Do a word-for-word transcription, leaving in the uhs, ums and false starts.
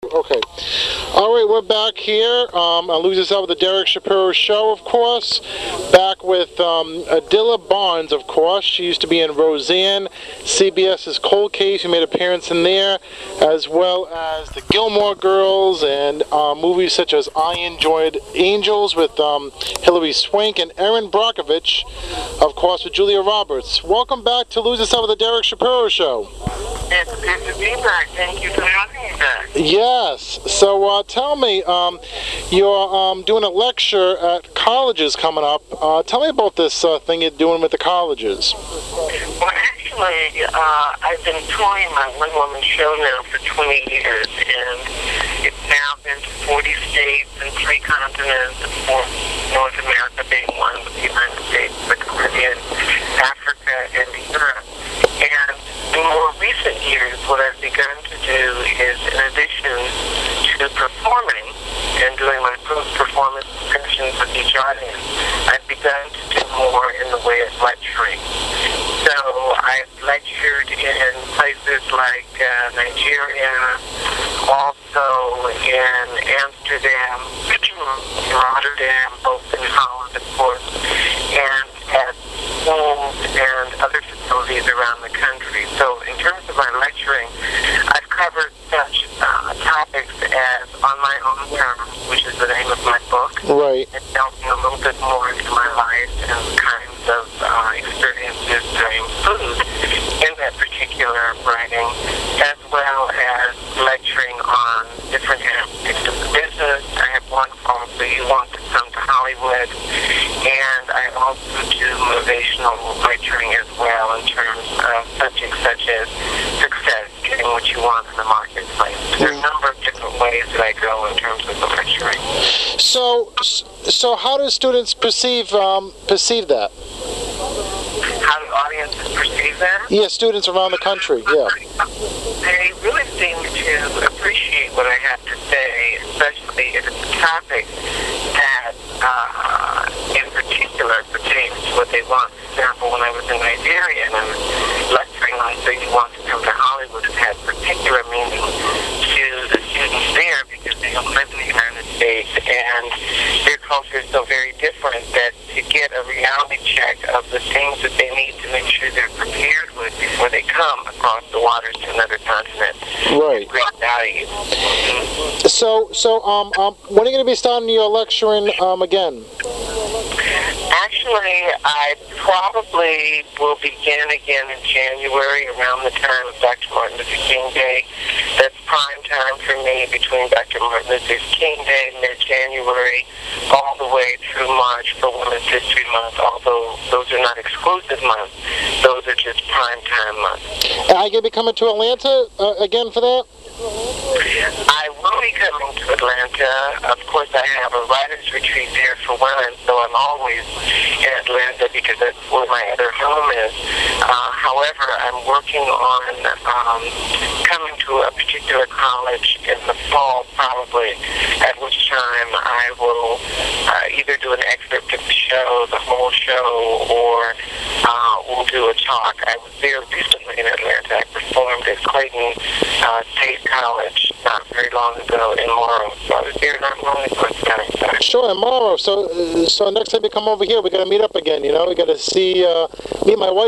Okay. All right, we're back here um, on Lose Yourself with the Derek Shapiro Show, of course. Back with um, Adila Barnes, of course. She used to be in Roseanne, CBS's Cold Case. She made an appearance in there, as well as the Gilmore Girls and uh, movies such as I Enjoyed Angels with um, Hilary Swank and Erin Brockovich, of course, with Julia Roberts. Welcome back to Lose Yourself with the Derek Shapiro Show. It's good to be back. Thank you for having me back. Yes. So uh, tell me, um, you're um, doing a lecture at colleges coming up. Uh, tell me about this uh, thing you're doing with the colleges. Well, actually, uh, I've been touring my one-woman show now for twenty years, and it's now been to forty states and three continents, four North America being one, with the United States, the Caribbean, Africa, and Europe. And in more recent years, what I've begun to do is, in addition to performing and doing my post-performance discussions with each audience, I've begun to do more in the way of lecturing. So I've lectured in places like uh, Nigeria, also in Amsterdam, Rotterdam, both in Holland, of course, and at schools and other facilities around the country. So in terms of my lecturing, I've covered such uh, topics as On My Own Terms, which is the name of my book. Right. It's delving a little bit more into my life and the kinds of uh, experiences that I include in that particular writing, as well as lecturing on different aspects of the business. I have one called So You Want to Come to Hollywood, and I also do motivational lecturing as well in terms of subjects such as success, getting what you want in the marketplace. There are a number of different ways that I go in terms of the lecturing. So, so how do students perceive um, perceive that? How do audiences perceive that? Yeah, students around the country. Yeah. They really seem to appreciate what I have to say, especially if it's a topic that, uh, in particular, pertains to what they want. For example, when I was in Nigeria and I was lecturing on So You Want to Come to Hollywood, it had particular meaning to the students there because they don't live in the United States and their culture is so very different that to get a reality check of the things that they need to make sure they're prepared with before they come across the waters to another continent. Right. Great value. So, so um, um, when are you going to be starting your lecturing um, again? Actually, I probably will begin again in January, around the time of Doctor Martin Luther King Day. That's prime time for me between Doctor Martin Luther King Day, mid-January, all the way through March for Women's History Month, although those are not exclusive months. Those are just prime time months. Are you going to be coming to Atlanta uh, again for that? I will be coming to Atlanta. Of course, I have a writer's retreat there for women, so I'm always in Atlanta because that's where my other home is. Uh, however, I'm working on um, coming to a particular college in the fall, probably, at which time I will uh, either do an excerpt of the show, the whole show, or uh, we'll do a talk. I was there recently in Atlanta. I performed at Clayton uh, State College not very long ago in Morrow. So I was there not long ago. It's kind of exciting. Sure, in Morrow. So, uh, so next time you come over here, we got to meet up again. You know, we got to see uh, meet my wife.